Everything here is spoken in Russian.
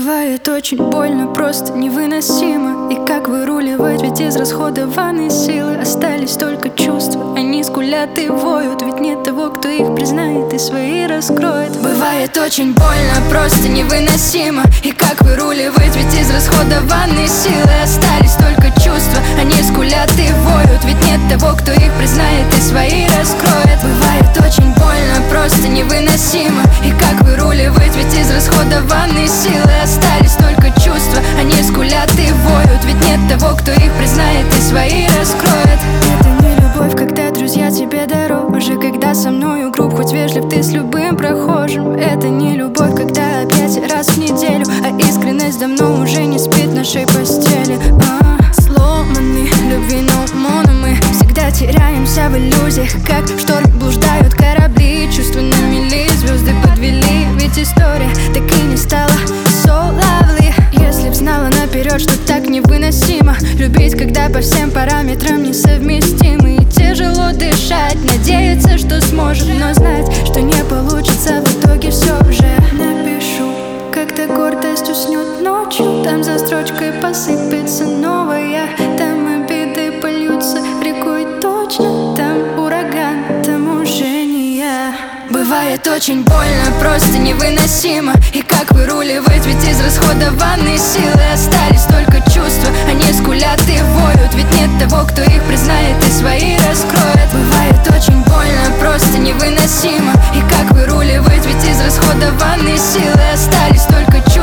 Бывает очень больно, просто невыносимо. И как выруливать, ведь израсходованные силы остались только чувства. Они скулят и воют, ведь нет того, кто их признает и свои раскроет. Бывает очень больно, просто невыносимо. И как выруливать, ведь израсходованные силы остались только чувства. Они скулят и воют, ведь нет того, кто их признает и свои раскроет. Бывает очень больно, просто невыносимо. И как выруливать, ведь израсходованные силы остались только чувства. Они скулят и воют, ведь нет того, кто их признает и свои раскроет. Это не любовь, когда друзья тебе дороже, когда со мною груб, хоть вежлив ты с любым прохожим. Это не любовь, когда опять раз в неделю, а искренность давно уже не спит в нашей постели. Сломаны любви, но мы всегда теряемся в иллюзиях, как в шторм блуждают корабли. Чувства на мели, звезды подвели, ведь история так и не стала so lovely. Если б знала наперед, что так невыносимо любить, когда по всем параметрам несовместимы. И тяжело дышать, надеяться, что сможем, но знать, что не получится в итоге все же. Напишу, когда гордость уснет ночью, там за строчкой посыпется новая. Там обиды польются рекой точно, там ураган, там уже не я. Бывает очень больно, просто невыносимо. И как выруливать, ведь израсходованные силы остались только чувства. Они скулят и воют, ведь нет того, кто их признает и свои раскроет. Бывает очень больно, просто невыносимо. И как выруливать, ведь израсходованные силы остались только чувства.